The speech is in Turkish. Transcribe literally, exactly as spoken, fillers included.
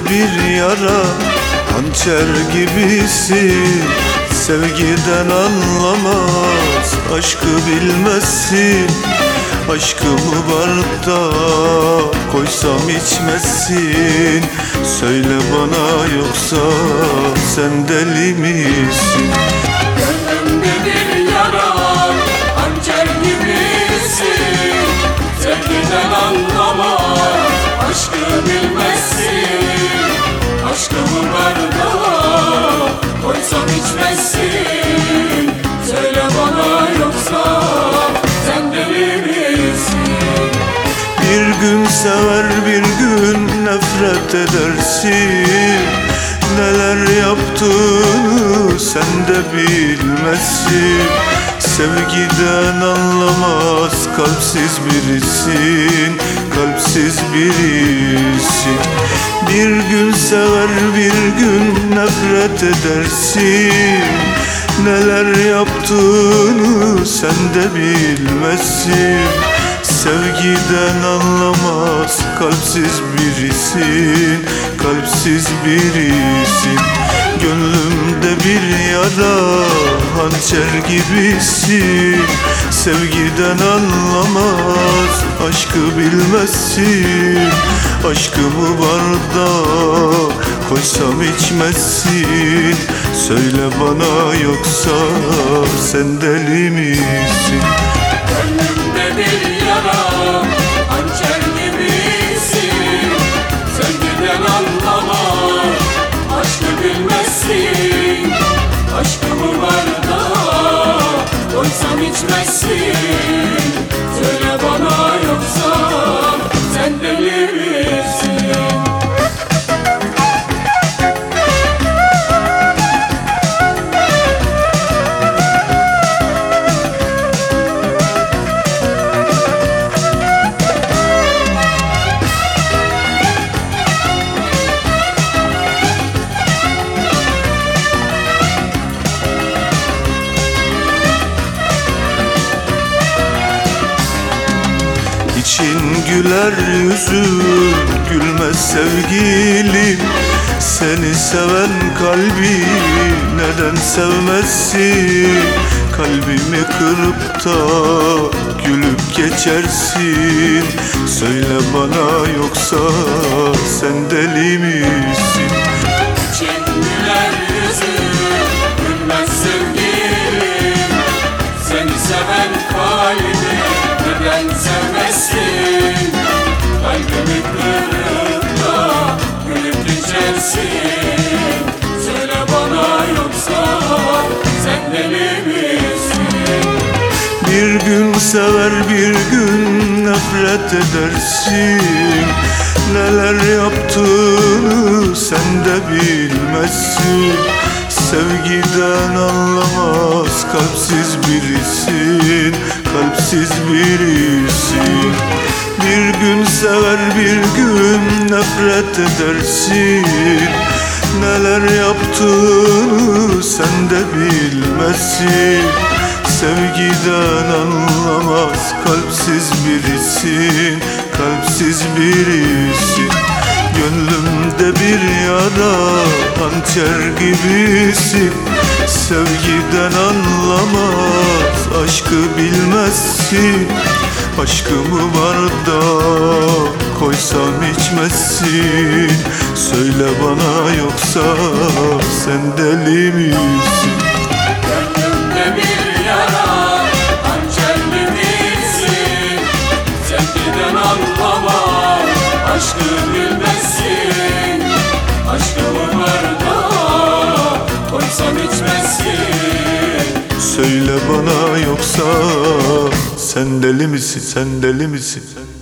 bir yara, hançer gibisin. Sevgiden anlamaz, aşkı bilmezsin. Aşkımı barda koysam içmezsin. Söyle bana, yoksa sen deli misin? Gönlümde bir yara, hançer gibisin. Sevgiden anlamaz, aşkı bilmezsin. Aşkımı bardağa koysam içmezsin. Söyle bana, yoksa sen deli misin? Bir gün sever, bir gün nefret edersin. Neler yaptığını sen de bilmezsin. Sevgiden anlamaz, kalpsiz birisin, kalpsiz birisin. Bir gün sever, bir gün nefret edersin. Neler yaptığını sen de bilmezsin. Sevgiden anlamaz, kalpsiz birisin, kalpsiz birisin. Gönlümde bir yara, hançer gibisin. Sevgiden anlamaz, aşkı bilmezsin. Aşkımı bardağa koysam içmezsin. Söyle bana, yoksa sen deli misin? Gönlümde bir yara, hançer gibisin. Sevgiden anlamaz, aşkı bilmezsin. Aşkımı bardağa koysam içmezsin. Söyle bana, yoksa sen deli misin? İçin güler, yüzün gülmez sevgilim. Seni seven kalbi neden sevmezsin? Kalbimi kırıp da gülüp geçersin. Söyle bana, yoksa sen deli misin? İçin güler, yüzün gülmez sevgilim. Seni seven kalbi neden sevmezsin? Kalbimi kırıp da gülüp geçersin. Söyle bana, yoksa sen deli misin? Bir gün sever, bir gün nefret edersin. Neler yaptığını sen de bilmezsin. Sevgiden anlamaz, kalpsiz birisin, kalpsiz birisin. Bir gün sever, bir gün nefret edersin. Neler yaptığını sen de bilmezsin. Sevgiden anlamaz, kalpsiz birisin, kalpsiz birisin. Gönlümde bir yara, hançer gibisin. Sevgiden anlamaz, aşkı bilmezsin. Aşkımı bardağa koysam içmezsin. Söyle bana, yoksa sen deli misin? Gönlümde bir yara, hançer gibisin. Sevgiden anlamaz, aşkı bilmezsin. Aşkımı bardağa koysam içmezsin. Söyle bana, yoksa sen deli misin, sen deli misin?